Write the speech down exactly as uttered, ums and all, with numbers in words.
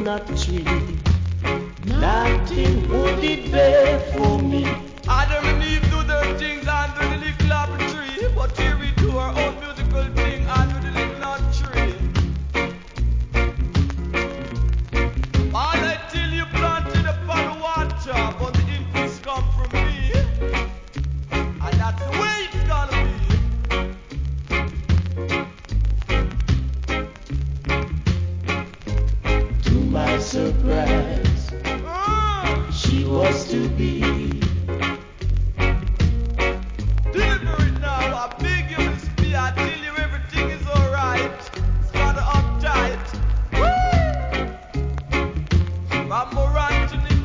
coconut tree. Nothing would it bear for me. Adam and Eve do their things under the little apple tree, but here we do our own musical thing under the little nut tree. All until you planted upon the water, but the increase come from me, and that's the way it's gonna be. To my surprise, Uh, she was to be. deliver it now, I beg you, Miss B. I tell you everything is alright. It's kinda uptight. Woo! I'm alright.